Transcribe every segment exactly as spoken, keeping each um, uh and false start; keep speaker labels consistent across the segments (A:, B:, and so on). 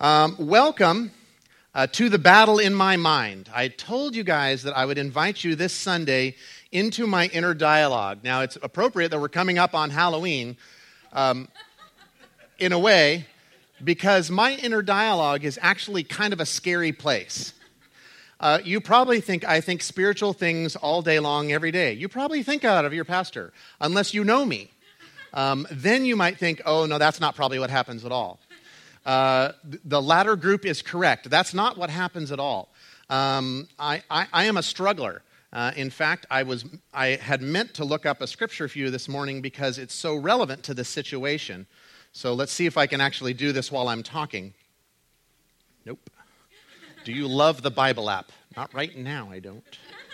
A: Um, welcome uh, to the battle in my mind. I told you guys that I would invite you this Sunday into my inner dialogue. Now, it's appropriate that we're coming up on Halloween um, in a way, because my inner dialogue is actually kind of a scary place. Uh, you probably think I think spiritual things all day long, every day. You probably think that of your pastor, unless you know me. Um, then you might think, oh, no, that's not probably what happens at all. Uh, the latter group is correct. That's not what happens at all. Um, I, I, I am a struggler. Uh, in fact, I was I had meant to look up a scripture for you this morning because it's so relevant to this situation. So let's see if I can actually do this while I'm talking. Nope. Do you love the Bible app? Not right now, I don't.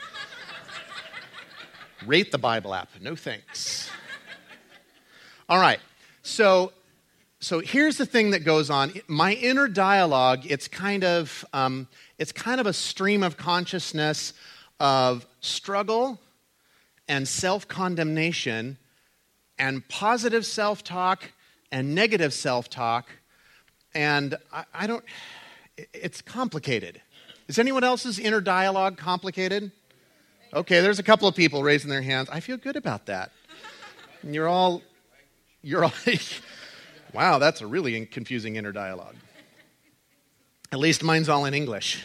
A: Rate the Bible app. No thanks. All right. So... So here's the thing that goes on. My inner dialogue, it's kind of um, it's kind of a stream of consciousness of struggle and self-condemnation and positive self-talk and negative self-talk. And I, I don't, it's complicated. Is anyone else's inner dialogue complicated? Okay, there's a couple of people raising their hands. I feel good about that. And you're all, you're all... Wow, that's a really confusing inner dialogue. At least mine's all in English.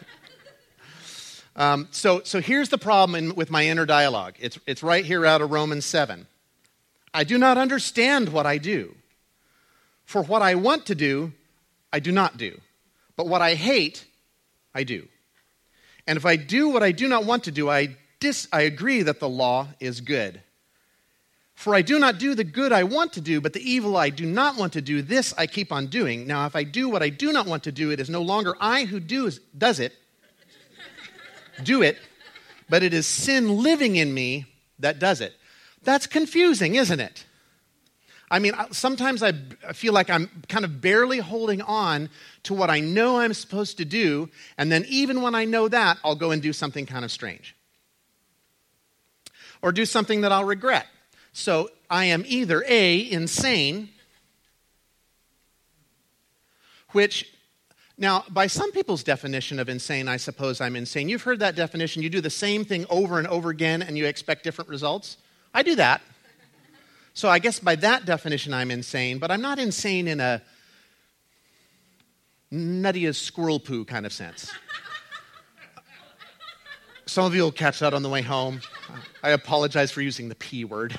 A: um, so, so here's the problem in, with my inner dialogue. It's, it's right here out of Romans seven. I do not understand what I do. For what I want to do, I do not do. But what I hate, I do. And if I do what I do not want to do, I, dis- I agree that the law is good. For I do not do the good I want to do, but the evil I do not want to do, this I keep on doing. Now, if I do what I do not want to do, it is no longer I who do, does it, do it, but it is sin living in me that does it. That's confusing, isn't it? I mean, sometimes I feel like I'm kind of barely holding on to what I know I'm supposed to do, and then even when I know that, I'll go and do something kind of strange. Or do something that I'll regret. So I am either A, insane, which, now, by some people's definition of insane, I suppose I'm insane. You've heard that definition. You do the same thing over and over again and you expect different results. I do that. So I guess by that definition I'm insane, but I'm not insane in a nutty as squirrel poo kind of sense. Some of you will catch that on the way home. I apologize for using the P word.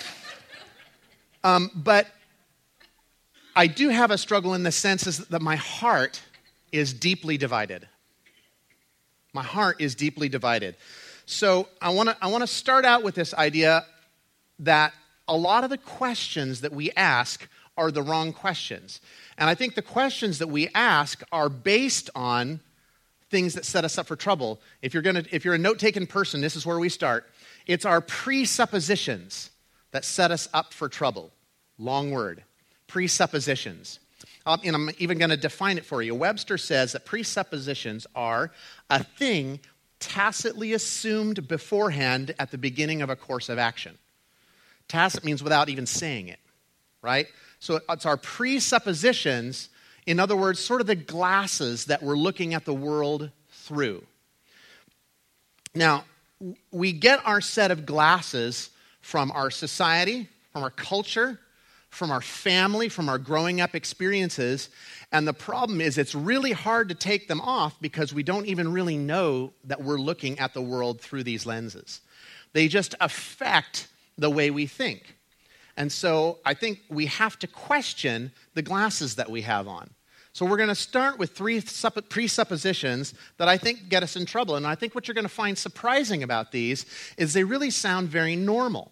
A: Um, but I do have a struggle in the sense is that my heart is deeply divided. My heart is deeply divided. So I want to I want to start out with this idea that a lot of the questions that we ask are the wrong questions. And I think the questions that we ask are based on things that set us up for trouble. If you're gonna, if you're a note-taking person, this is where we start. It's our presuppositions that set us up for trouble. Long word. Presuppositions. Um, and I'm even going to define it for you. Webster says that presuppositions are a thing tacitly assumed beforehand at the beginning of a course of action. Tacit means without even saying it, right? So it's our presuppositions. In other words, sort of the glasses that we're looking at the world through. Now, we get our set of glasses from our society, from our culture, from our family, from our growing up experiences, and the problem is it's really hard to take them off because we don't even really know that we're looking at the world through these lenses. They just affect the way we think. And so I think we have to question the glasses that we have on. So we're going to start with three presuppositions that I think get us in trouble. And I think what you're going to find surprising about these is they really sound very normal.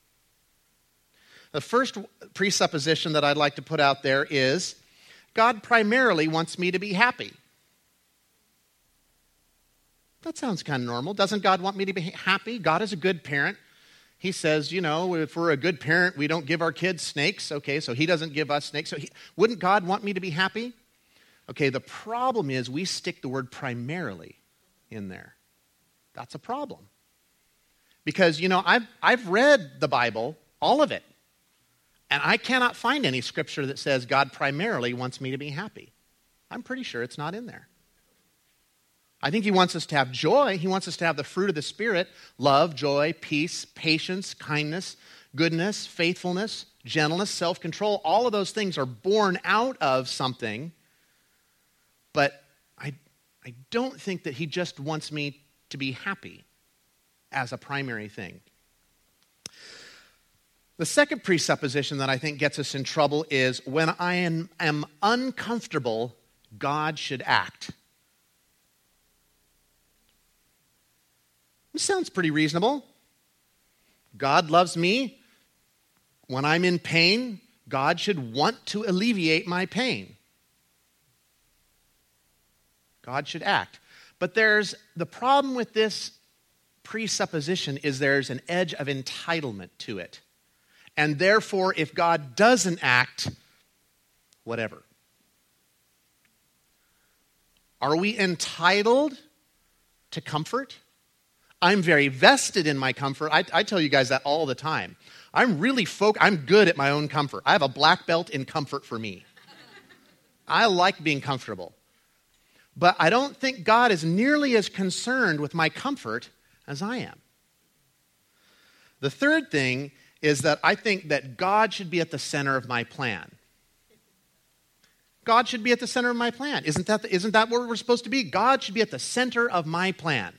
A: The first presupposition that I'd like to put out there is, God primarily wants me to be happy. That sounds kind of normal. Doesn't God want me to be happy? God is a good parent. He says, you know, if we're a good parent, we don't give our kids snakes. Okay, so he doesn't give us snakes. So he, wouldn't God want me to be happy? Okay, the problem is we stick the word primarily in there. That's a problem. Because, you know, I've, I've read the Bible, all of it, and I cannot find any scripture that says God primarily wants me to be happy. I'm pretty sure it's not in there. I think he wants us to have joy. He wants us to have the fruit of the Spirit: love, joy, peace, patience, kindness, goodness, faithfulness, gentleness, self-control. All of those things are born out of something. But I, I don't think that he just wants me to be happy as a primary thing. The second presupposition that I think gets us in trouble is when I am, am uncomfortable, God should act. This sounds pretty reasonable. God loves me. When I'm in pain, God should want to alleviate my pain. God should act. But there's the problem with this presupposition is there's an edge of entitlement to it. And therefore, if God doesn't act, whatever. Are we entitled to comfort? I'm very vested in my comfort. I, I tell you guys that all the time. I'm really folk. I'm good at my own comfort. I have a black belt in comfort for me. I like being comfortable. But I don't think God is nearly as concerned with my comfort as I am. The third thing is that I think that God should be at the center of my plan. God should be at the center of my plan. Isn't that, the, isn't that what we're supposed to be? God should be at the center of my plan.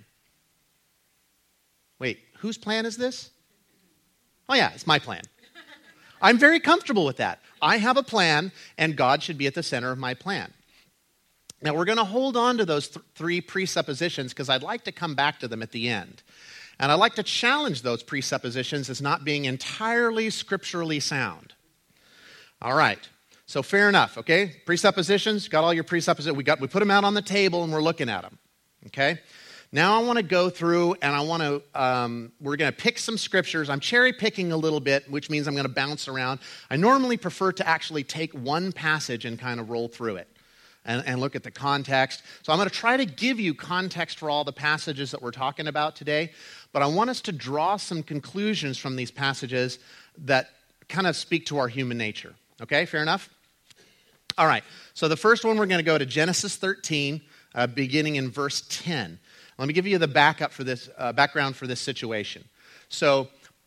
A: Wait, whose plan is this? Oh yeah, it's my plan. I'm very comfortable with that. I have a plan, and God should be at the center of my plan. Now, we're going to hold on to those th- three presuppositions because I'd like to come back to them at the end. And I'd like to challenge those presuppositions as not being entirely scripturally sound. All right. So fair enough, okay? Presuppositions, got all your presuppositions. We got we put them out on the table and we're looking at them, okay? Now I want to go through and I want to, um, we're going to pick some scriptures. I'm cherry picking a little bit, which means I'm going to bounce around. I normally prefer to actually take one passage and kind of roll through it. And, and look at the context. So I'm going to try to give you context for all the passages that we're talking about today, but I want us to draw some conclusions from these passages that kind of speak to our human nature. Okay, fair enough? All right, so the first one we're going to go to Genesis thirteen, uh, beginning in verse ten. Let me give you the backup for this, uh, background for this situation. So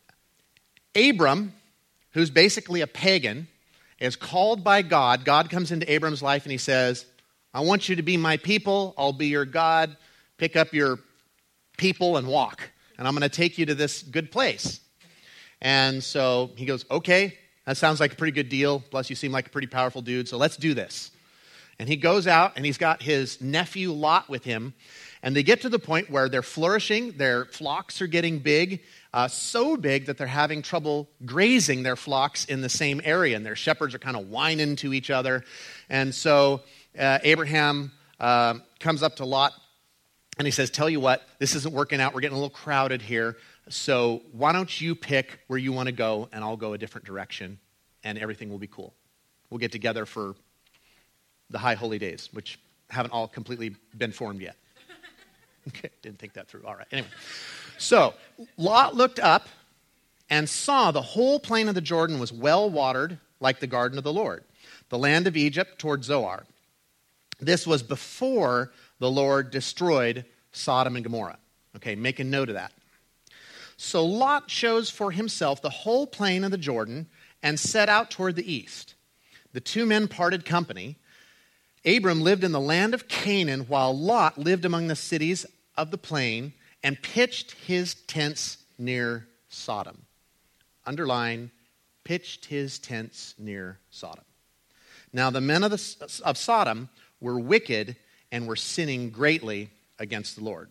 A: Abram, who's basically a pagan, is called by God. God comes into Abram's life and he says, I want you to be my people. I'll be your God. Pick up your people and walk. And I'm going to take you to this good place. And so he goes, okay, that sounds like a pretty good deal. Plus you seem like a pretty powerful dude, so let's do this. And he goes out and he's got his nephew Lot with him. And they get to the point where they're flourishing. Their flocks are getting big. Uh, so big that they're having trouble grazing their flocks in the same area, and their shepherds are kind of whining to each other. And so uh, Abraham uh, comes up to Lot, and he says, tell you what, this isn't working out. We're getting a little crowded here, so why don't you pick where you want to go, and I'll go a different direction, and everything will be cool. We'll get together for the high holy days, which haven't all completely been formed yet. Okay, didn't think that through. All right, anyway. So, Lot looked up and saw the whole plain of the Jordan was well watered, like the garden of the Lord, the land of Egypt toward Zoar. This was before the Lord destroyed Sodom and Gomorrah. Okay, make a note of that. So Lot chose for himself the whole plain of the Jordan and set out toward the east. The two men parted company. Abram lived in the land of Canaan, while Lot lived among the cities of the plain and pitched his tents near Sodom. Underline, pitched his tents near Sodom. Now the men of, the, of Sodom were wicked and were sinning greatly against the Lord.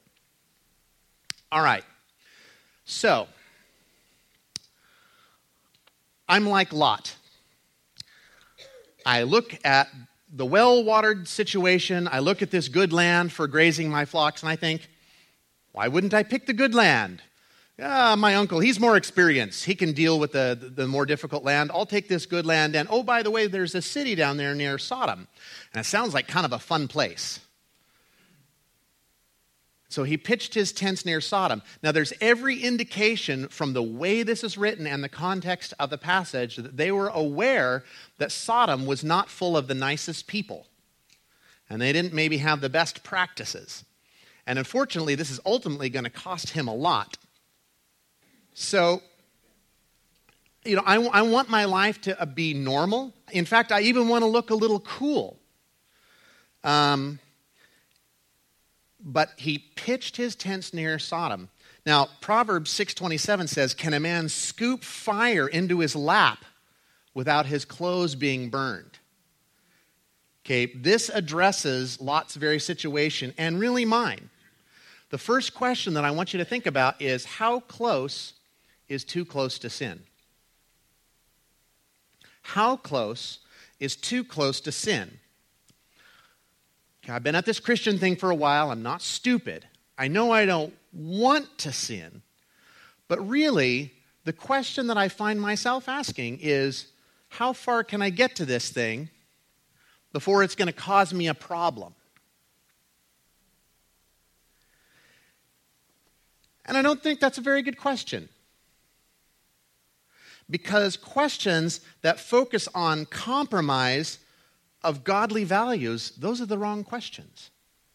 A: All right. So, I'm like Lot. I look at the well-watered situation. I look at this good land for grazing my flocks, and I think, why wouldn't I pick the good land? Ah, my uncle, he's more experienced. He can deal with the, the, the more difficult land. I'll take this good land. And oh, by the way, there's a city down there near Sodom. And it sounds like kind of a fun place. So he pitched his tents near Sodom. Now, there's every indication from the way this is written and the context of the passage that they were aware that Sodom was not full of the nicest people. and they didn't maybe have the best practices. And unfortunately, this is ultimately going to cost him a lot. So, you know, I, I want my life to uh, be normal. In fact, I even want to look a little cool. Um, but he pitched his tents near Sodom. Now, Proverbs six twenty-seven says, "Can a man scoop fire into his lap without his clothes being burned?" Okay, this addresses Lot's very situation and really mine. The first question that I want you to think about is, how close is too close to sin? How close is too close to sin? Okay, I've been at this Christian thing for a while. I'm not stupid. I know I don't want to sin. But really, the question that I find myself asking is, how far can I get to this thing before it's going to cause me a problem? And I don't think that's a very good question. Because questions that focus on compromise of godly values, those are the wrong questions.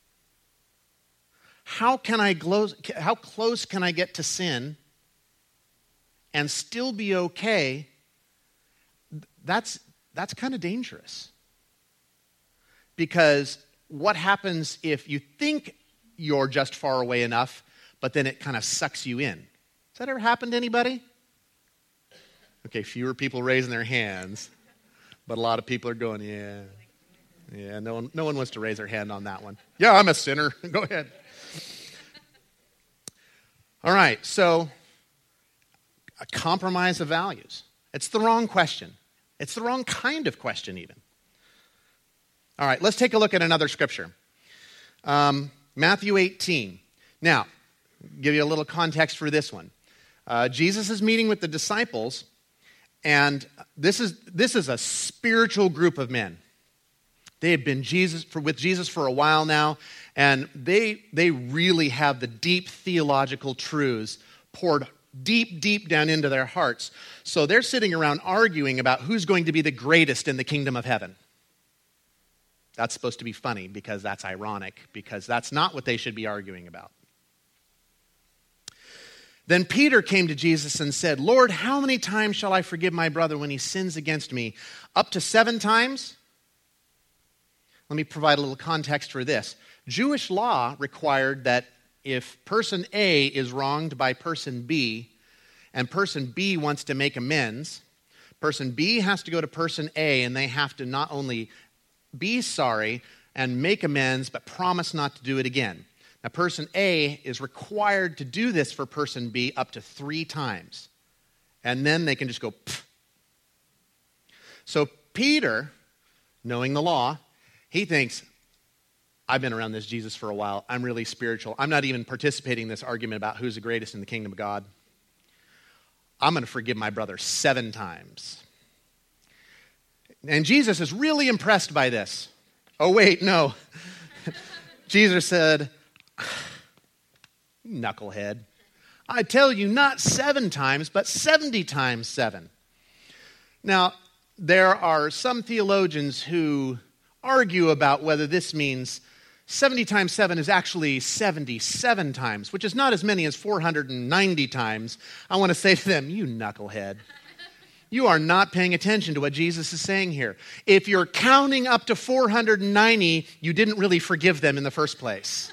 A: How can I close, how close can I get to sin and still be okay? That's, that's kind of dangerous. Because what happens if you think you're just far away enough, but then it kind of sucks you in? Has that ever happened to anybody? Okay, fewer people raising their hands, but a lot of people are going, yeah. Yeah, no one, no one wants to raise their hand on that one. Yeah, I'm a sinner. Go ahead. All right, so a compromise of values. It's the wrong question. It's the wrong kind of question even. All right, let's take a look at another scripture. Um, Matthew eighteen. Now, give you a little context for this one. Uh, Jesus is meeting with the disciples, and this is this is a spiritual group of men. They have been Jesus for, with Jesus for a while now, and they they really have the deep theological truths poured deep, deep down into their hearts. So they're sitting around arguing about who's going to be the greatest in the kingdom of heaven. That's supposed to be funny because that's ironic, because that's not what they should be arguing about. Then Peter came to Jesus and said, "Lord, how many times shall I forgive my brother when he sins against me? Up to seven times?" Let me provide a little context for this. Jewish law required that if person A is wronged by person B, and person B wants to make amends, person B has to go to person A, and they have to not only be sorry and make amends, but promise not to do it again. Now, person A is required to do this for person B up to three times. And then they can just go, pfft. So Peter, knowing the law, he thinks, I've been around this Jesus for a while. I'm really spiritual. I'm not even participating in this argument about who's the greatest in the kingdom of God. I'm going to forgive my brother seven times. And Jesus is really impressed by this. Oh, wait, no. Jesus said, "Knucklehead, I tell you not seven times, but seventy times seven." Now, there are some theologians who argue about whether this means seventy times seven is actually seventy-seven times, which is not as many as four hundred ninety times. I want to say to them, you knucklehead, you are not paying attention to what Jesus is saying here. If you're counting up to four hundred ninety, you didn't really forgive them in the first place.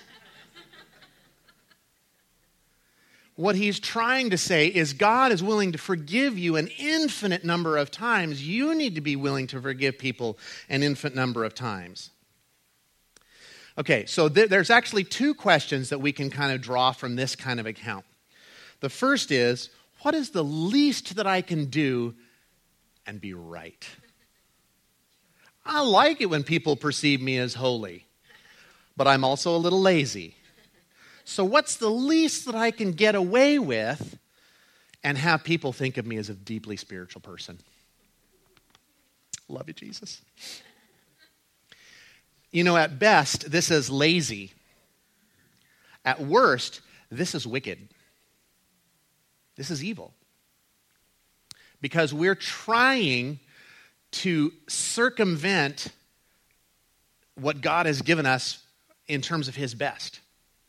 A: What he's trying to say is God is willing to forgive you an infinite number of times. You need to be willing to forgive people an infinite number of times. Okay, so th- there's actually two questions that we can kind of draw from this kind of account. The first is, what is the least that I can do and be right? I like it when people perceive me as holy, but I'm also a little lazy. So what's the least that I can get away with and have people think of me as a deeply spiritual person? Love you, Jesus. You know, at best, this is lazy. At worst, this is wicked. This is evil. Because we're trying to circumvent what God has given us in terms of his best.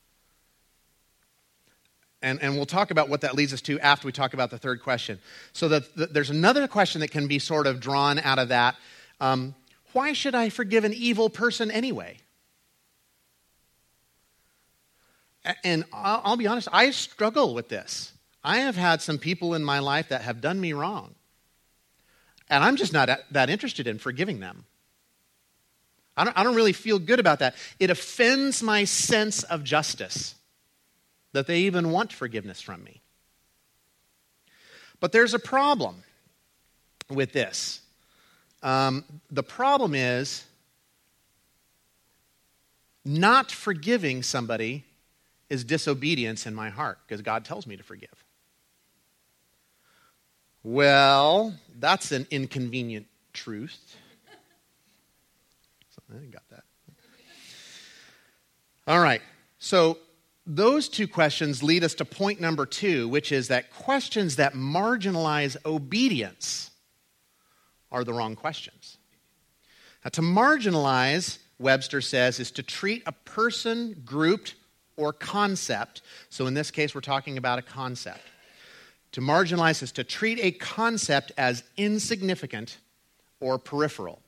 A: And, and we'll talk about what that leads us to after we talk about the third question. So the, the, there's another question that can be sort of drawn out of that. Um, why should I forgive an evil person anyway? And I'll, I'll be honest, I struggle with this. I have had some people in my life that have done me wrong. And I'm just not that interested in forgiving them. I don't, I don't really feel good about that. It offends my sense of justice that they even want forgiveness from me. But there's a problem with this. Um, the problem is not forgiving somebody is disobedience in my heart because God tells me to forgive. Well, that's an inconvenient truth. So I got that. All right. So those two questions lead us to point number two, which is that questions that marginalize obedience are the wrong questions. Now, to marginalize, Webster says, is to treat a person, group, or concept. So in this case, we're talking about a concept. To marginalize is to treat a concept as insignificant or peripheral.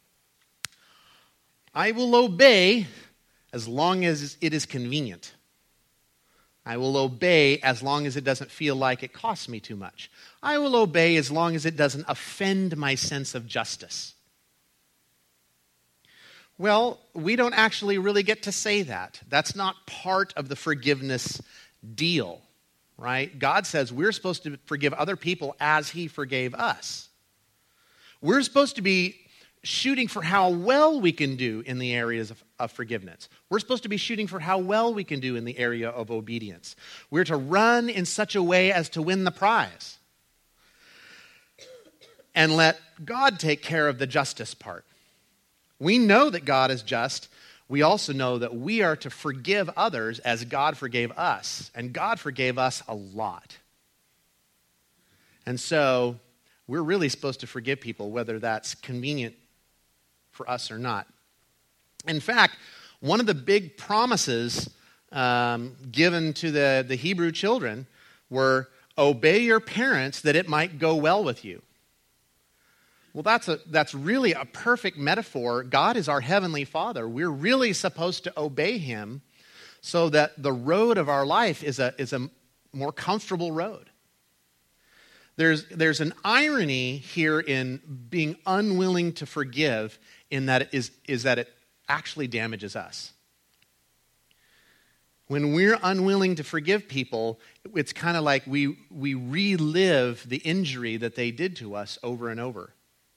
A: I will obey as long as it is convenient. I will obey as long as it doesn't feel like it costs me too much. I will obey as long as it doesn't offend my sense of justice. Well, we don't actually really get to say that. That's not part of the forgiveness deal, right? God says we're supposed to forgive other people as he forgave us. We're supposed to be shooting for how well we can do in the areas of, of forgiveness. We're supposed to be shooting for how well we can do in the area of obedience. We're to run in such a way as to win the prize. And let God take care of the justice part. We know that God is just. We also know that we are to forgive others as God forgave us. And God forgave us a lot. And so we're really supposed to forgive people, whether that's convenient for us or not. In fact, one of the big promises um, given to the, the Hebrew children were, obey your parents that it might go well with you. Well, that's a that's really a perfect metaphor. God is our heavenly Father. We're really supposed to obey him so that the road of our life is a, is a more comfortable road. There's, there's an irony here in being unwilling to forgive in that it is, is that it actually damages us. When we're unwilling to forgive people, it's kind of like we, we relive the injury that they did to us over and over.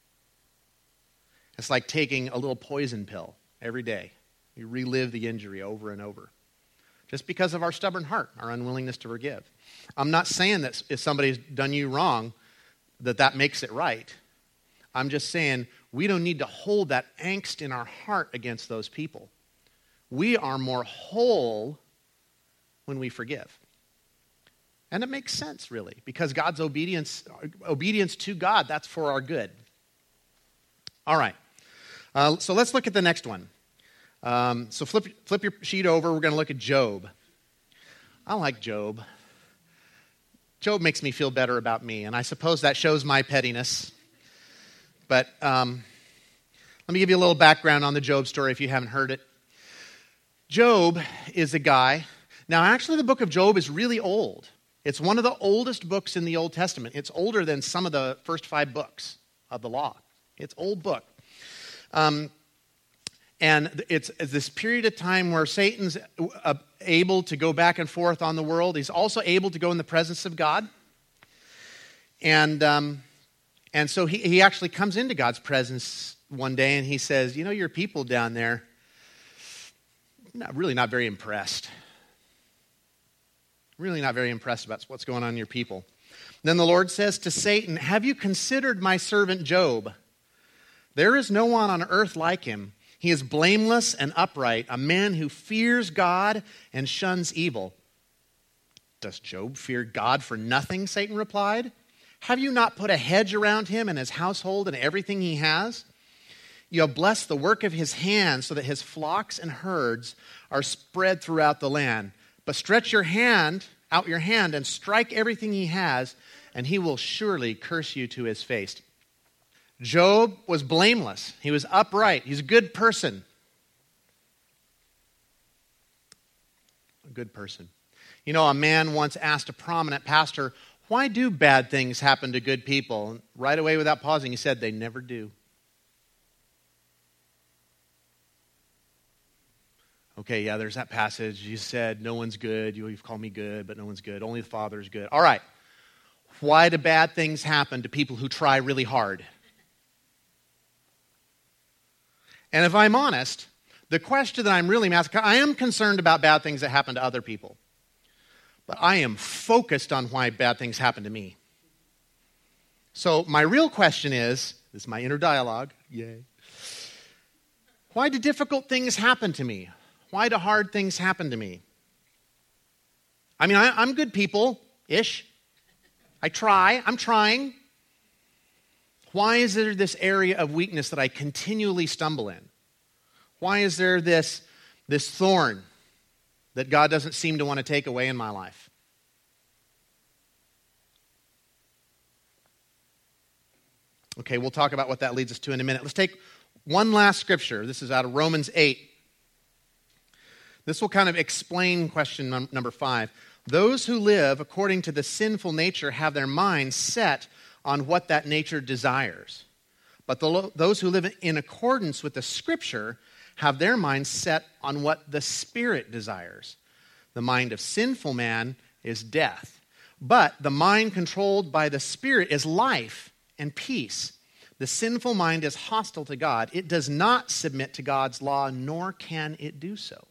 A: It's like taking a little poison pill every day. We relive the injury over and over. Just because of our stubborn heart, our unwillingness to forgive. I'm not saying that if somebody's done you wrong, that that makes it right. I'm just saying we don't need to hold that angst in our heart against those people. We are more whole when we forgive. And it makes sense, really, because God's obedience, obedience to God, that's for our good. All right. Uh, so let's look at the next one. Um, so flip, flip your sheet over. We're going to look at Job. I like Job. Job makes me feel better about me, and I suppose that shows my pettiness. But um, let me give you a little background on the Job story if you haven't heard it. Job is a guy. Now, actually, the book of Job is really old. It's one of the oldest books in the Old Testament. It's older than some of the first five books of the law. It's an old book. Um, and it's, it's this period of time where Satan's uh, able to go back and forth on the world. He's also able to go in the presence of God. And um, and so he, he actually comes into God's presence one day and he says, you know, your people down there, not, really not very impressed. Really not very impressed about what's going on in your people. Then the Lord says to Satan, have you considered my servant Job? There is no one on earth like him. He is blameless and upright, a man who fears God and shuns evil. Does Job fear God for nothing? Satan replied. Have you not put a hedge around him and his household and everything he has? You have blessed the work of his hands so that his flocks and herds are spread throughout the land. But stretch your hand, out your hand, and strike everything he has, and he will surely curse you to his face. Job was blameless. He was upright. He's a good person. A good person. You know, a man once asked a prominent pastor, why do bad things happen to good people? And right away, without pausing, he said, they never do. Okay, yeah, there's that passage. You said, no one's good. You've called me good, but no one's good. Only the Father is good. All right. Why do bad things happen to people who try really hard? And if I'm honest, the question that I'm really asking, I am concerned about bad things that happen to other people. But I am focused on why bad things happen to me. So my real question is, this is my inner dialogue, yay. Why do difficult things happen to me? Why do hard things happen to me? I mean, I, I'm good people-ish. I try. I'm trying. Why is there this area of weakness that I continually stumble in? Why is there this, this thorn that God doesn't seem to want to take away in my life? Okay, we'll talk about what that leads us to in a minute. Let's take one last scripture. This is out of Romans eight. This will kind of explain question num- number five. Those who live according to the sinful nature have their minds set on what that nature desires. But the, those who live in accordance with the Scripture have their minds set on what the Spirit desires. The mind of sinful man is death. But the mind controlled by the Spirit is life and peace. The sinful mind is hostile to God. It does not submit to God's law, nor can it do so.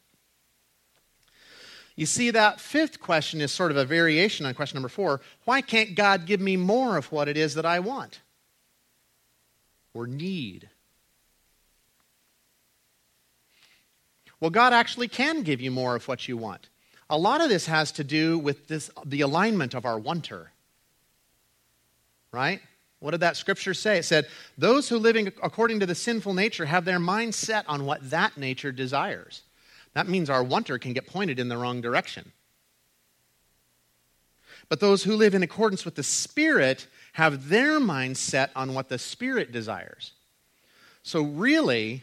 A: You see, that fifth question is sort of a variation on question number four. Why can't God give me more of what it is that I want or need? Well, God actually can give you more of what you want. A lot of this has to do with this, the alignment of our wanter. Right? What did that scripture say? It said, those who living according to the sinful nature have their mind set on what that nature desires. That means our wanter can get pointed in the wrong direction. But those who live in accordance with the Spirit have their mind set on what the Spirit desires. So really,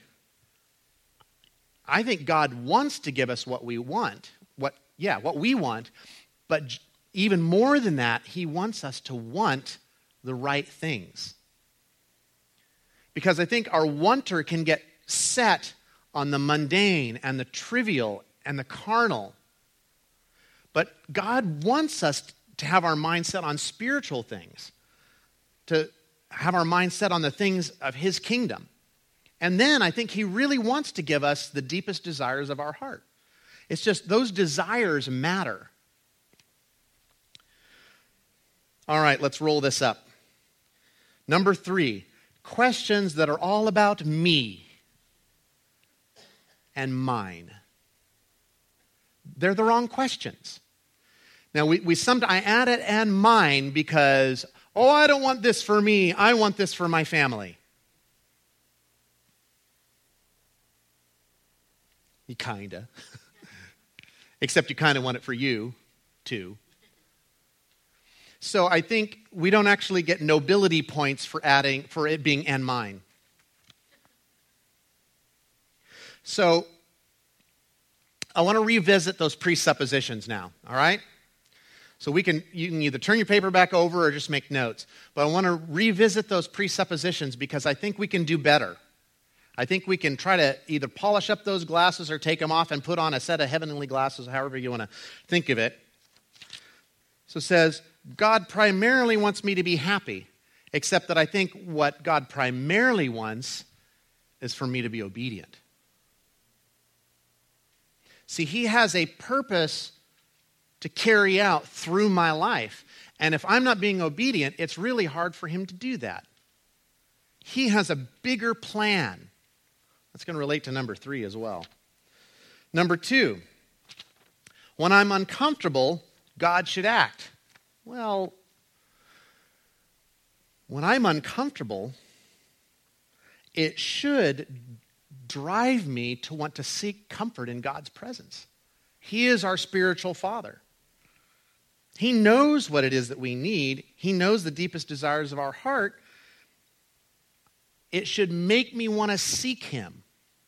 A: I think God wants to give us what we want. What, yeah, what we want. But even more than that, He wants us to want the right things. Because I think our wanter can get set on the mundane and the trivial and the carnal. But God wants us to have our mind set on spiritual things, to have our mind set on the things of His kingdom. And then I think He really wants to give us the deepest desires of our heart. It's just those desires matter. All right, let's roll this up. Number three, questions that are all about me and mine. They're the wrong questions. Now, we, we sometimes, I add it and mine because, oh, I don't want this for me. I want this for my family. You kinda. Except you kind of want it for you, too. So I think we don't actually get nobility points for adding, for it being and mine. So, I want to revisit those presuppositions now, all right? So we can, you can either turn your paper back over or just make notes. But I want to revisit those presuppositions because I think we can do better. I think we can try to either polish up those glasses or take them off and put on a set of heavenly glasses, however you want to think of it. So it says, God primarily wants me to be happy, except that I think what God primarily wants is for me to be obedient. See, He has a purpose to carry out through my life. And if I'm not being obedient, it's really hard for Him to do that. He has a bigger plan. That's going to relate to number three as well. Number two, when I'm uncomfortable, God should act. Well, when I'm uncomfortable, it should drive me to want to seek comfort in God's presence. He is our spiritual Father. He knows what it is that we need. He knows the deepest desires of our heart. It should make me want to seek Him.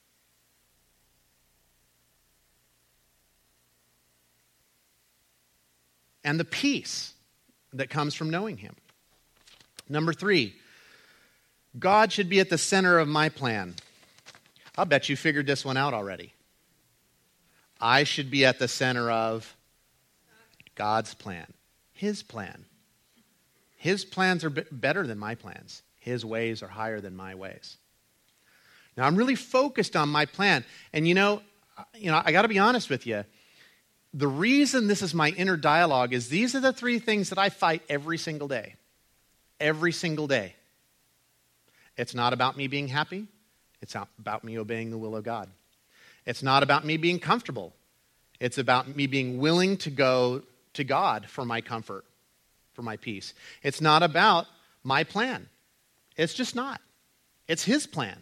A: And the peace that comes from knowing Him. Number three, God should be at the center of my plan. I'll bet you figured this one out already. I should be at the center of God's plan, His plan. His plans are better than my plans. His ways are higher than my ways. Now, I'm really focused on my plan. And you know, you know, I got to be honest with you. The reason this is my inner dialogue is these are the three things that I fight every single day. Every single day. It's not about me being happy. It's about me obeying the will of God. It's not about me being comfortable. It's about me being willing to go to God for my comfort, for my peace. It's not about my plan. It's just not. It's His plan.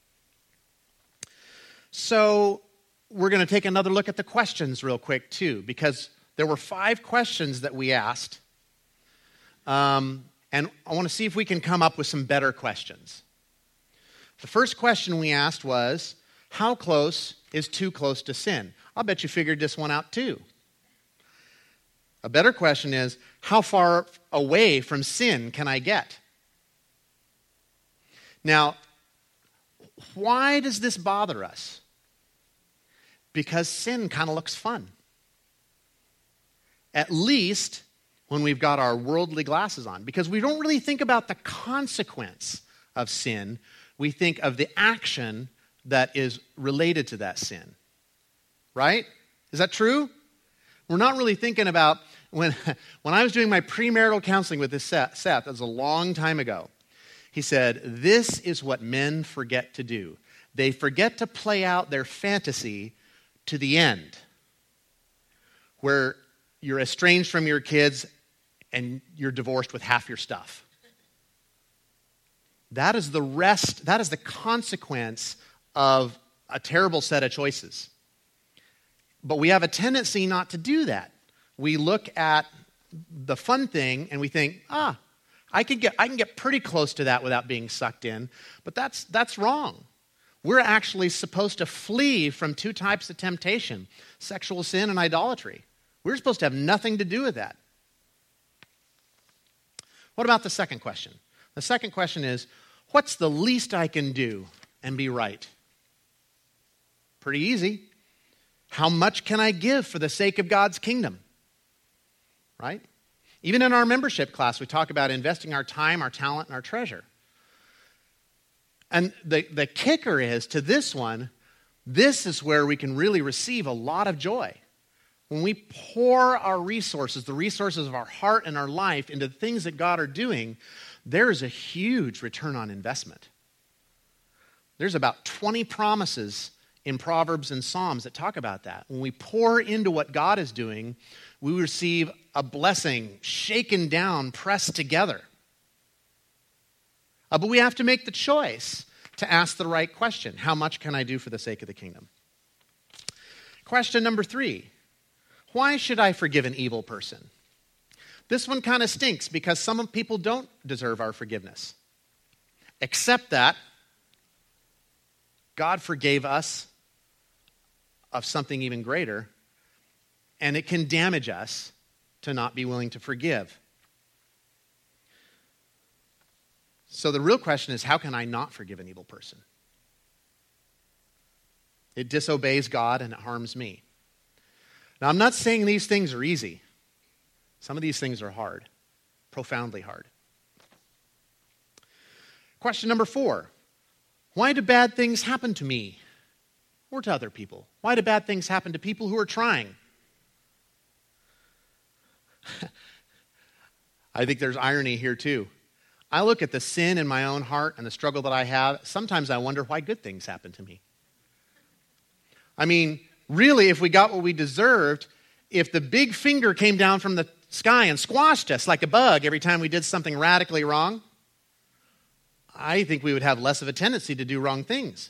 A: So we're going to take another look at the questions real quick too, because there were five questions that we asked. Um, and I want to see if we can come up with some better questions. The first question we asked was, how close is too close to sin? I'll bet you figured this one out too. A better question is, how far away from sin can I get? Now, why does this bother us? Because sin kind of looks fun. At least when we've got our worldly glasses on. Because we don't really think about the consequence of sin. We think of the action that is related to that sin. Right? Is that true? We're not really thinking about, when, when I was doing my premarital counseling with this Seth, Seth, that was a long time ago, he said, this is what men forget to do. They forget to play out their fantasy to the end, where you're estranged from your kids and you're divorced with half your stuff. That is the rest, that is the consequence of a terrible set of choices. But we have a tendency not to do that. We look at the fun thing and we think, ah, I can get I can get pretty close to that without being sucked in. But that's that's wrong. We're actually supposed to flee from two types of temptation, sexual sin and idolatry. We're supposed to have nothing to do with that. What about the second question? The second question is, what's the least I can do and be right? Pretty easy. How much can I give for the sake of God's kingdom? Right? Even in our membership class, we talk about investing our time, our talent, and our treasure. And the, the kicker is, to this one, this is where we can really receive a lot of joy. When we pour our resources, the resources of our heart and our life, into the things that God are doing, there is a huge return on investment. There's about twenty promises in Proverbs and Psalms that talk about that. When we pour into what God is doing, we receive a blessing shaken down, pressed together. Uh, but we have to make the choice to ask the right question. How much can I do for the sake of the kingdom? Question number three. Why should I forgive an evil person? This one kind of stinks because some people don't deserve our forgiveness. Except that God forgave us of something even greater, and it can damage us to not be willing to forgive. So the real question is, how can I not forgive an evil person? It disobeys God and it harms me. Now, I'm not saying these things are easy. Some of these things are hard, profoundly hard. Question number four. Why do bad things happen to me or to other people? Why do bad things happen to people who are trying? I think there's irony here too. I look at the sin in my own heart and the struggle that I have. Sometimes I wonder why good things happen to me. I mean, really, if we got what we deserved, if the big finger came down from the sky and squashed us like a bug every time we did something radically wrong, I think we would have less of a tendency to do wrong things.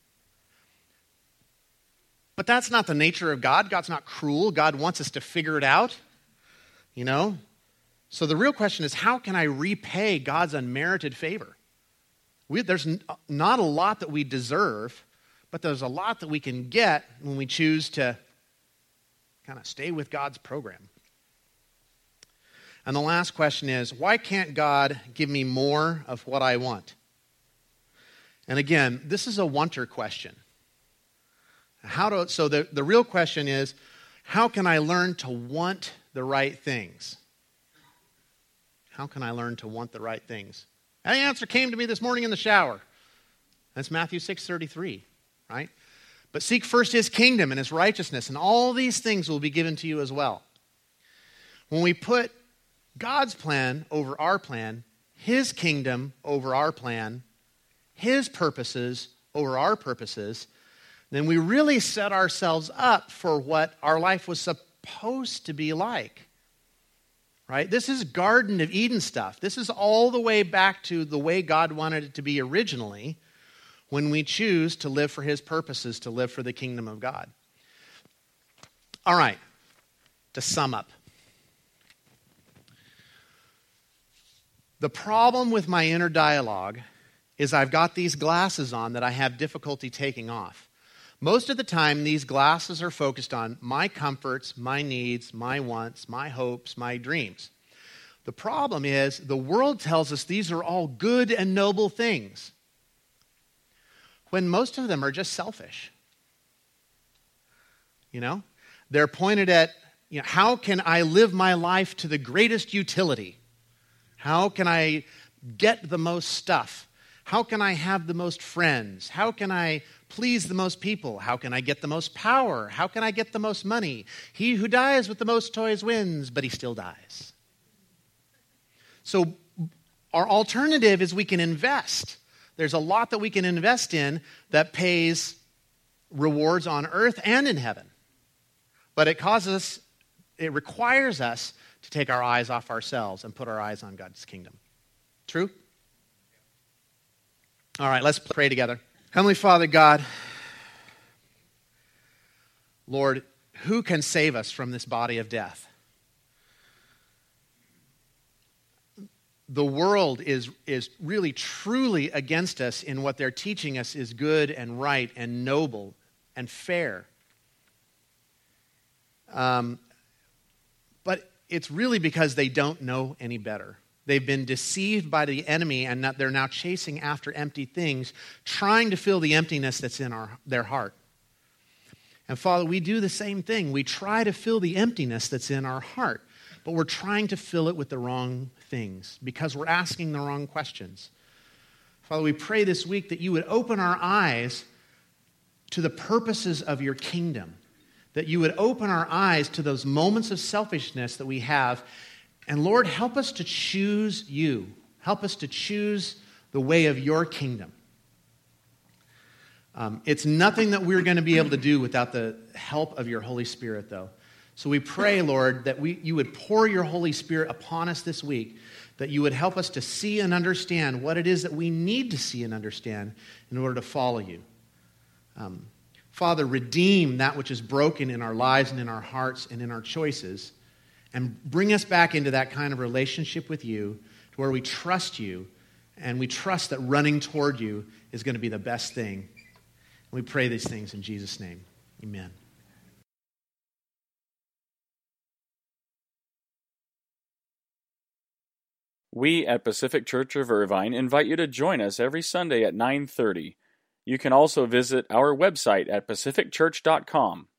A: But that's not the nature of God. God's not cruel. God wants us to figure it out, you know? So the real question is, how can I repay God's unmerited favor? We, there's n- not a lot that we deserve, but there's a lot that we can get when we choose to kind of stay with God's program. And the last question is, why can't God give me more of what I want? And again, this is a wanter question. How to, so the, the real question is, how can I learn to want the right things? How can I learn to want the right things? And the answer came to me this morning in the shower. That's Matthew six thirty-three, right? But seek first his kingdom and his righteousness, and all these things will be given to you as well. When we put God's plan over our plan, his kingdom over our plan, his purposes over our purposes, then we really set ourselves up for what our life was supposed to be like. Right? This is Garden of Eden stuff. This is all the way back to the way God wanted it to be originally when we choose to live for his purposes, to live for the kingdom of God. All right, to sum up. The problem with my inner dialogue is I've got these glasses on that I have difficulty taking off. Most of the time, these glasses are focused on my comforts, my needs, my wants, my hopes, my dreams. The problem is the world tells us these are all good and noble things, when most of them are just selfish. You know? They're pointed at, you know, how can I live my life to the greatest utility? How can I get the most stuff? How can I have the most friends? How can I please the most people? How can I get the most power? How can I get the most money? He who dies with the most toys wins, but he still dies. So our alternative is we can invest. There's a lot that we can invest in that pays rewards on earth and in heaven. But it causes, it requires us to take our eyes off ourselves and put our eyes on God's kingdom. True? All right, let's pray together. Heavenly Father God, Lord, who can save us from this body of death? The world is, is really truly against us in what they're teaching us is good and right and noble and fair. Um, but it's really because they don't know any better. They've been deceived by the enemy, and they're now chasing after empty things, trying to fill the emptiness that's in our, their heart. And Father, we do the same thing. We try to fill the emptiness that's in our heart, but we're trying to fill it with the wrong things because we're asking the wrong questions. Father, we pray this week that you would open our eyes to the purposes of your kingdom, that you would open our eyes to those moments of selfishness that we have. And Lord, help us to choose you. Help us to choose the way of your kingdom. Um, it's nothing that we're going to be able to do without the help of your Holy Spirit, though. So we pray, Lord, that we, you would pour your Holy Spirit upon us this week, that you would help us to see and understand what it is that we need to see and understand in order to follow you. Um, Father, redeem that which is broken in our lives and in our hearts and in our choices, and bring us back into that kind of relationship with you to where we trust you and we trust that running toward you is going to be the best thing. And we pray these things in Jesus' name. Amen.
B: We at Pacific Church of Irvine invite you to join us every Sunday at nine thirty. You can also visit our website at pacific church dot com.